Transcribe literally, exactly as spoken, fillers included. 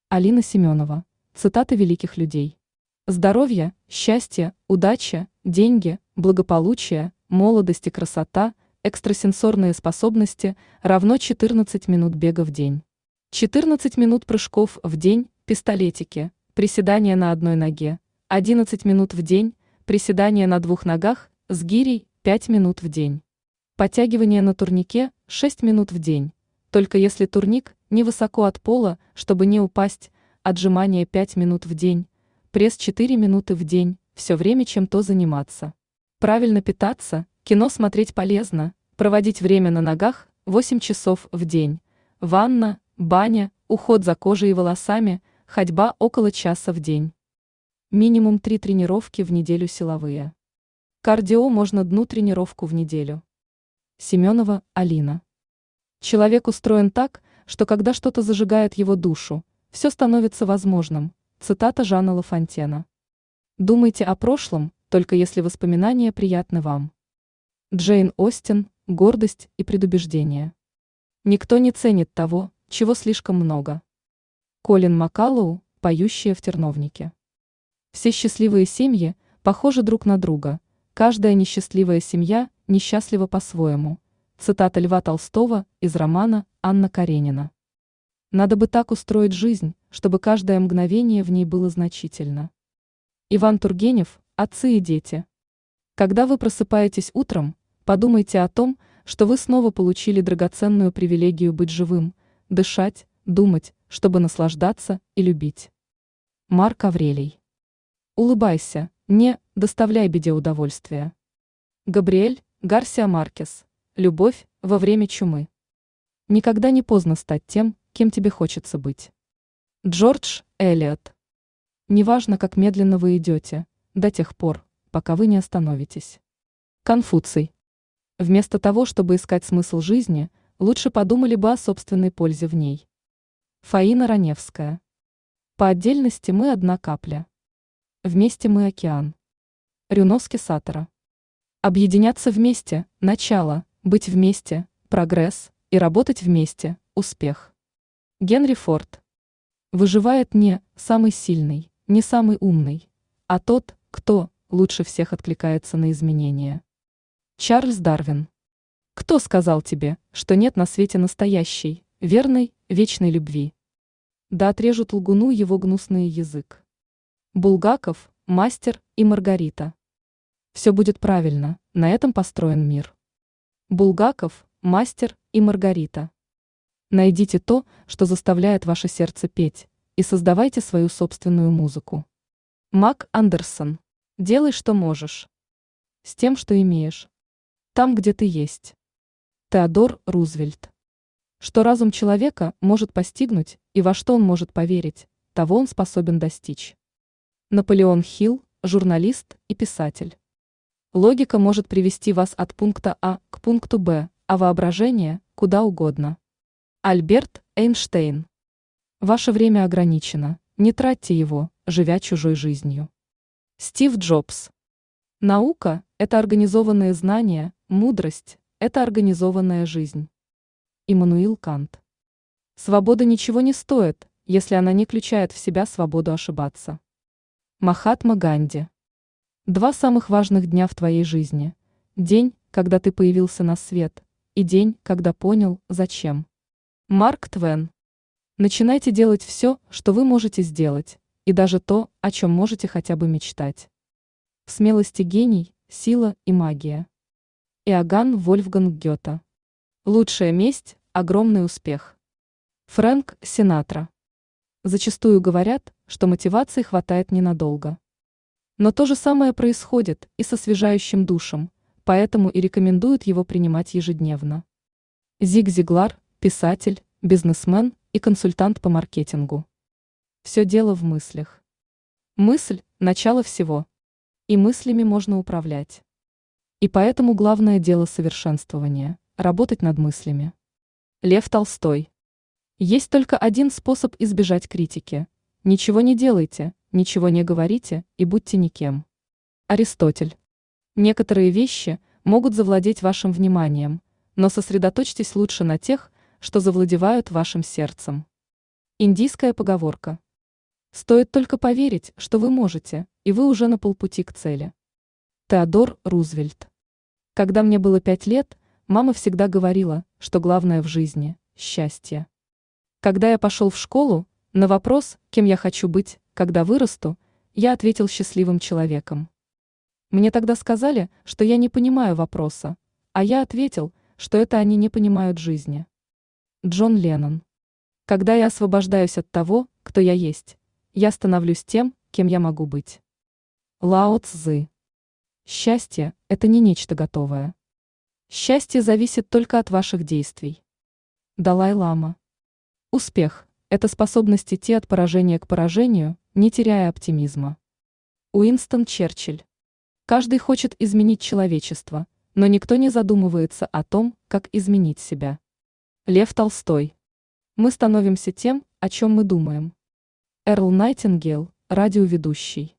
Алина Семенова. Цитаты великих людей. Здоровье, счастье, удача, деньги, благополучие, молодость и красота, экстрасенсорные способности равно четырнадцать минут бега в день. четырнадцать минут прыжков в день, пистолетики, приседания на одной ноге, одиннадцать минут в день, приседания на двух ногах, с гирей, пять минут в день. Подтягивание на турнике, шесть минут в день, только если турник невысоко от пола, чтобы не упасть, отжимания пять минут в день, пресс четыре минуты в день, все время чем-то заниматься. Правильно питаться, кино смотреть полезно, проводить время на ногах восемь часов в день, ванна, баня, уход за кожей и волосами, ходьба около часа в день. Минимум три тренировки в неделю силовые. Кардио можно одну тренировку в неделю. Семенова Алина. Человек устроен так, что когда что-то зажигает его душу, все становится возможным. Цитата Жана Лафонтена. Думайте о прошлом, только если воспоминания приятны вам. Джейн Остин. Гордость и предубеждение. Никто не ценит того, чего слишком много. Колин Маккаллоу. Поющие в терновнике. Все счастливые семьи похожи друг на друга, каждая несчастливая семья несчастлива по-своему. Цитата Льва Толстого из романа Анна Каренина. Надо бы так устроить жизнь, чтобы каждое мгновение в ней было значительно. Иван Тургенев. Отцы и дети. Когда вы просыпаетесь утром, подумайте о том, что вы снова получили драгоценную привилегию быть живым, дышать, думать, чтобы наслаждаться и любить. Марк Аврелий. Улыбайся, не доставляй беде удовольствия. Габриэль Гарсиа Маркес. Любовь во время чумы. Никогда не поздно стать тем, кем тебе хочется быть. Джордж Элиот. Неважно, как медленно вы идете, до тех пор, пока вы не остановитесь. Конфуций. Вместо того, чтобы искать смысл жизни, лучше подумали бы о собственной пользе в ней. Фаина Раневская. По отдельности мы одна капля. Вместе мы океан. Рюноски Сатора. Объединяться вместе – начало, быть вместе – прогресс, и работать вместе – успех. Генри Форд. Выживает не самый сильный, не самый умный, а тот, кто лучше всех откликается на изменения. Чарльз Дарвин. Кто сказал тебе, что нет на свете настоящей, верной, вечной любви? Да отрежут лгуну его гнусный язык. Булгаков, Мастер и Маргарита. Все будет правильно, на этом построен мир. Булгаков, Мастер и Маргарита. Найдите то, что заставляет ваше сердце петь, и создавайте свою собственную музыку. Мак Андерсон. Делай, что можешь. С тем, что имеешь. Там, где ты есть. Теодор Рузвельт. Что разум человека может постигнуть и во что он может поверить, того он способен достичь. Наполеон Хилл, журналист и писатель. Логика может привести вас от пункта А к пункту Б, а воображение – куда угодно. Альберт Эйнштейн. Ваше время ограничено, не тратьте его, живя чужой жизнью. Стив Джобс. Наука – это организованные знания, мудрость – это организованная жизнь. Иммануил Кант. Свобода ничего не стоит, если она не включает в себя свободу ошибаться. Махатма Ганди. Два самых важных дня в твоей жизни. День, когда ты появился на свет, и день, когда понял, зачем. Марк Твен. Начинайте делать все, что вы можете сделать, и даже то, о чем можете хотя бы мечтать. В смелости гений, сила и магия. Иоганн Вольфганг Гёте. Лучшая месть – огромный успех. Фрэнк Синатра. Зачастую говорят, что мотивации хватает ненадолго. Но то же самое происходит и с освежающим душем, поэтому и рекомендуют его принимать ежедневно. Зиг Зиглар, писатель, бизнесмен и консультант по маркетингу. Все дело в мыслях. Мысль – начало всего. И мыслями можно управлять. И поэтому главное дело совершенствования – работать над мыслями. Лев Толстой. Есть только один способ избежать критики. Ничего не делайте, ничего не говорите и будьте никем. Аристотель. Некоторые вещи могут завладеть вашим вниманием, но сосредоточьтесь лучше на тех, что завладевают вашим сердцем. Индийская поговорка. Стоит только поверить, что вы можете, и вы уже на полпути к цели. Теодор Рузвельт. Когда мне было пять лет, мама всегда говорила, что главное в жизни – счастье. Когда я пошел в школу, на вопрос, кем я хочу быть, когда вырасту, я ответил счастливым человеком. Мне тогда сказали, что я не понимаю вопроса, а я ответил, что это они не понимают жизни. Джон Леннон. Когда я освобождаюсь от того, кто я есть, я становлюсь тем, кем я могу быть. Лао Цзы. Счастье – это не нечто готовое. Счастье зависит только от ваших действий. Далай-лама. Успех – это способность идти от поражения к поражению, не теряя оптимизма. Уинстон Черчилль. Каждый хочет изменить человечество, но никто не задумывается о том, как изменить себя. Лев Толстой. Мы становимся тем, о чем мы думаем. Эрл Найтингейл, радиоведущий.